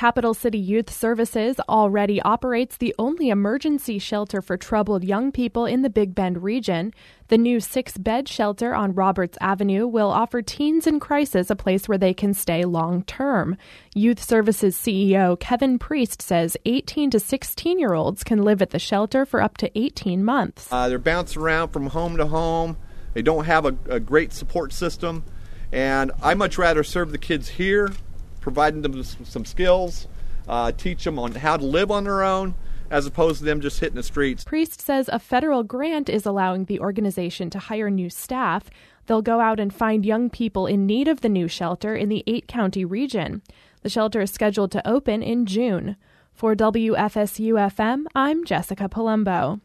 Capital City Youth Services already operates the only emergency shelter for troubled young people in the Big Bend region. The new 6-bed shelter on Roberts Avenue will offer teens in crisis a place where they can stay long-term. Youth Services CEO Kevin Priest says 18 to 16-year-olds can live at the shelter for up to 18 months. They're bouncing around from home to home. They don't have a great support system. And I much rather serve the kids here, providing them some skills, teach them on how to live on their own, as opposed to them just hitting the streets. Priest says a federal grant is allowing the organization to hire new staff. They'll go out and find young people in need of the new shelter in the 8-county region. The shelter is scheduled to open in June. For WFSU-FM, I'm Jessica Palumbo.